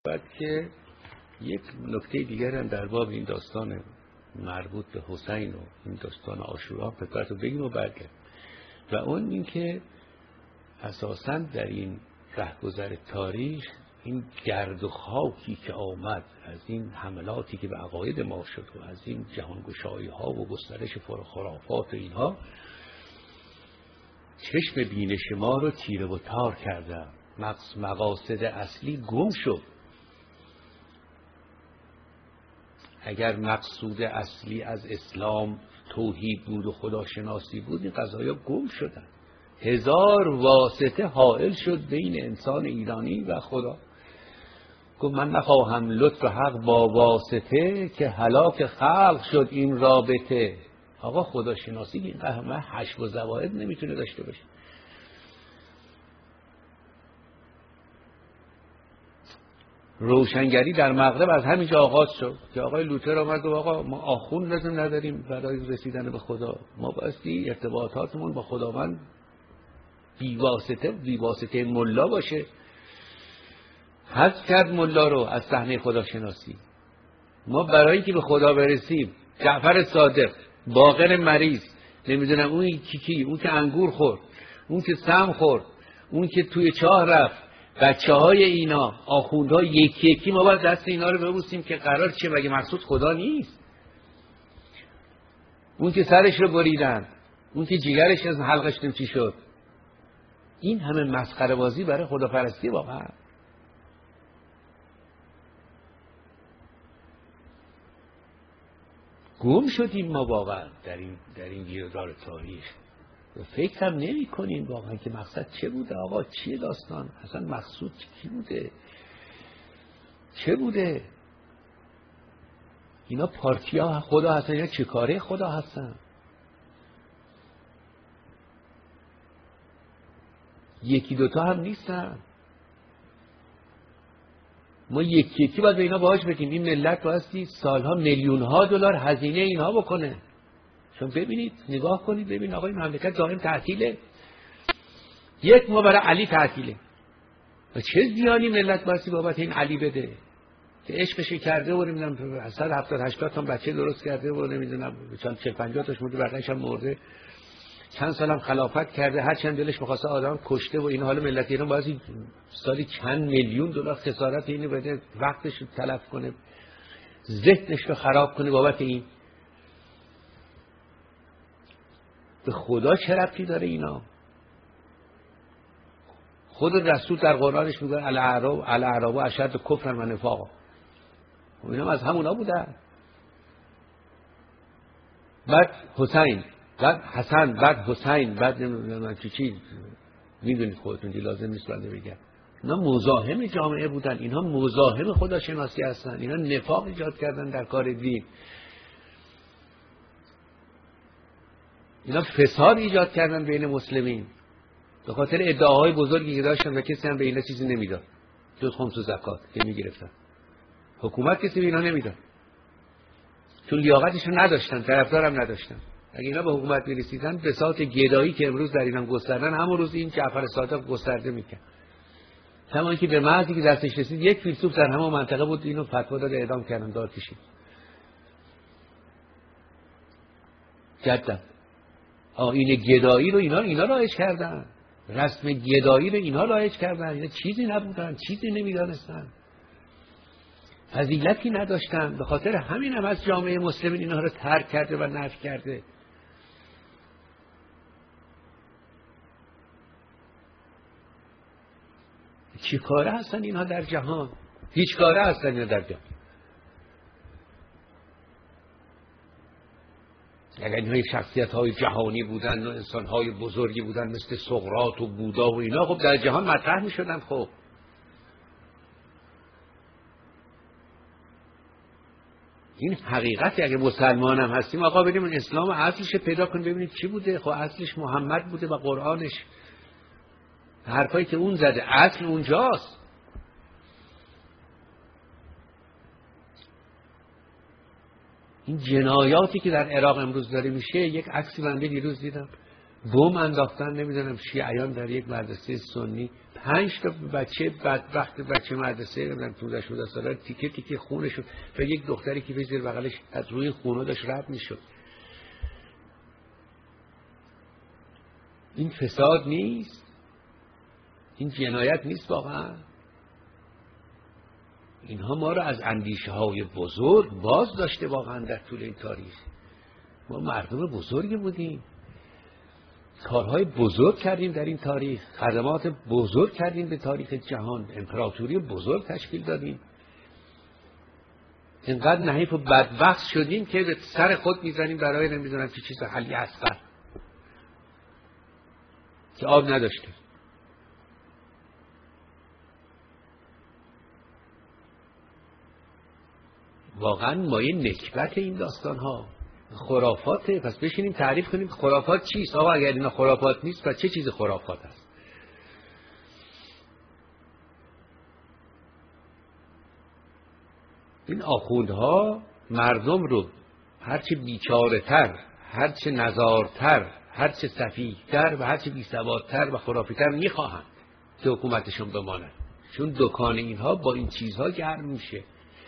بعد که یک نکته دیگر هم در باب این داستان مربوط به حسین و این داستان عاشورا فکرتو بگیم و برگرد و اون این که اساساً در این رهگذر تاریخ این گرد و خاکی که آمد از این حملاتی که به عقاید ما شد و از این جهانگشایی ها و گسترش خرافات و اینها چشم بینش ما رو تیره و تار کرده، مقاصد اصلی گم شد. اگر مقصود اصلی از اسلام توحید بود و خداشناسی بود این قضایا گم شدن. هزار واسطه حائل شد بین انسان ایرانی و خدا. گفت من نخواهم لطف حق با واسطه که هلاک خلق شد این رابطه. آقا خداشناسی این همه حشو و زوائد نمیتونه داشته باشه. روشنگری در مغرب از همینجا آغاز شد که آقای لوتر آمد و آقا ما آخوند لازم نداریم برای رسیدن به خدا، ما بایستی ارتباطاتمون با خداوند بی واسطه ملا باشه. حذف کرد ملا رو از صحنه خداشناسی. ما برای اینکه به خدا برسیم جعفر صادق، باقر مریض، نمیدونم اون کی، اون که انگور خورد، اون که سم خورد، اون که توی چاه رفت، بچه‌های اینا، آخوندها یکی یکی ما باید دست اینا رو ببوسیم که قرار چه؟ مگه مقصود خدا نیست؟ اون که سرش رو بریدن، اون که جیگرش از حلقش نمچی شد، این همه مسخره بازی برای خداپرستی واقعا. گم شدیم ما واقعا در این گیردار تاریخ. فکر هم نمی کنیم واقعا که مقصد چه بوده. آقا چیه داستان؟ اصلا مقصود چی بوده؟ چه بوده؟ اینا پارتیا خدا هستن یا چه کاره خدا هستن؟ یکی دوتا هم نیستن. ما یکی باید به اینا باهاش بگیم. این ملت بایستی سالها میلیون‌ها دلار هزینه اینها بکنه. چون ببینید، نگاه کنید، ببین آقای مملکت دائم تعطیله. یک ماه برای علی تعطیله و چه زیانی ملت بایستی بابت این علی بده که عشقش کرده و نمیدونم 170-80 تا بچه درست کرده و نمیدونم چند 40-50 تاش مرده، بقیه‌اش هم مرده، چند سالم خلافت کرده، هر چند دلش می‌خواسته آدم کشته و این حال ملت ایران بایستی سالی چند میلیون دلار خسارت اینو بده، وقتش رو تلف کنه، ذهنش رو خراب کنه بابت این. به خدا چه ربطی داره اینا؟ خود رسول در قرآنش میگه الاعراب اشد کفرا و نفاقا. و اینا از همونا بودن. بعد حسین، بعد حسن، بعد حسین، بعد نمیدونم چی میدونید خودتون، دی لازم نیست بنده بگم. اینا مزاحم جامعه بودن، اینها مزاحم خداشناسی هستن، اینا نفاق ایجاد کردن در کار دین، اینا فساد ایجاد کردن بین مسلمین به خاطر ادعاهای بزرگی که داشتن و کسی هم به اینا چیزی نمیداد جز خمس و زکات که میگرفتن. حکومت کسی به اینا نمیداد چون لیاقتش رو نداشتن، طرفدارم نداشتن. اگه اینا به حکومت میرسیدن بساط گدایی که امروز در ایران گستردن همون روز این جعفر صادق گسترده میکرد. همون که به محضی که دستش رسید یک فیلسوف در همون منطقه بود اینو فتوا داد اعدام کردن، دار کشید. جدا آیین گدایی رو اینا رایج کردن، رسم گدایی رو اینا رایج کردن. اینا چیزی نبودن، چیزی نمیدانستن، فضیلتی نداشتن. به خاطر همین هم از جامعه مسلمین اینها رو ترک کرده و نفی کرده. چی کاره هستن اینها در جهان؟ هیچ کاره هستن اینها در جهان. اگر اینها شخصیت‌های جهانی بودن و انسان‌های بزرگی بودن مثل سقراط و بودا و اینا، خب در جهان مطرح می‌شدن. خب این حقیقتی. اگه مسلمان هم هستیم آقا بریم اون اسلام اصلش پیدا کنیم ببینید چی بوده. خب اصلش محمد بوده و قرآنش، حرفایی که اون زده اصل اونجاست. این جنایاتی که در عراق امروز داره میشه، یک عکسی بنده دیروز دیدم بم انداختن نمیدونم شیعیان در یک مدرسه سنی، 5 تا بچه بدبخت بچه مدرسه نمیدونم 15 ساله تیکه تیکه خونشون و یک دختری که به زیر بغلش از روی خونه داشت رد میشد. این فساد نیست؟ این جنایت نیست واقعا؟ اینها ما رو از اندیشه های بزرگ باز داشته واقعا در طول این تاریخ. ما مردم بزرگی بودیم، کارهای بزرگ کردیم در این تاریخ، خدمات بزرگ کردیم به تاریخ جهان، امپراتوری بزرگ تشکیل دادیم. اینقدر نحیف و بدبخت شدیم که به سر خود میزنیم برای نمیدونم چه چیز حلی اصغر که آب نداشته. واقعا مایه نکبت این داستان ها خرافاته. پس بشینیم تعریف کنیم خرافات چیست. آقا اگر اینا خرافات نیست پس چه چیز خرافات است؟ این آخوندها مردم رو هرچه بیچاره تر، هرچه نزارتر، هرچه سفیه‌تر و هرچه بیسوادتر و خرافی‌تر میخواهند که حکومتشون بماند، چون دکان اینها با این چیزها گرم میشه.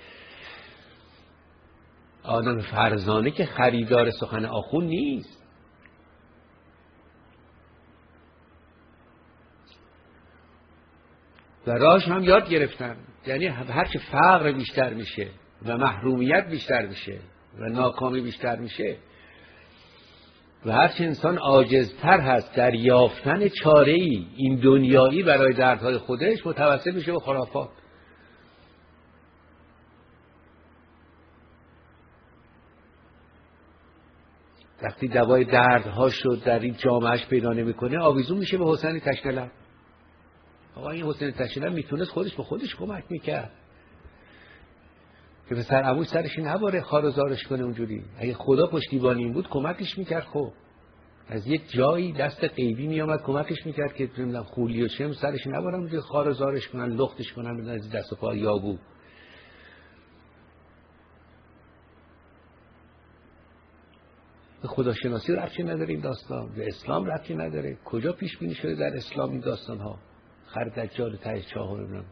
آدم فرزانه که خریدار سخن آخوند نیست. و راهش هم یاد گرفتن، یعنی هرچه فقر بیشتر میشه و محرومیت بیشتر میشه و ناکامی بیشتر میشه و هرچه انسان عاجزتر هست در یافتن چاره‌ای این دنیایی برای دردهای خودش، متوسل میشه به خرافات. وقتی دوای دردها شد در این جامعهش پیدا نمیکنه، آویزون میشه به حسین تشنلر. آقا این حسین تشنلر میتونست خودش به خودش کمک میکرد که پسر عموش سرش نباره خار و زارش کنه اونجوری. اگه خدا پشتیبان این بود کمکش میکرد. خب از یک جایی دست غیبی میامد کمکش میکرد که نمیدونم خولی و شم سرش نباره اونجوری خار و زارش کنن، لختش کنن، بدن از دست و پای یابو. به خداشناسی ربطی نداره این داستان، به اسلام ربطی نداره. کجا پیش بینی شده در اسلام این داستان ها؟ خر دجال ته چاه نمیدونم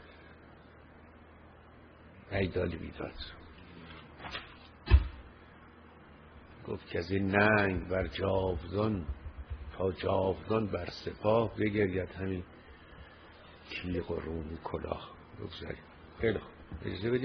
ایدال بیداد. گفت که از این ننگ بر جاودان تا جاودان بر سپاه بگرید همین تیغ و رومی کلاه. بگذاریم خیلی خوب. اجازه بدید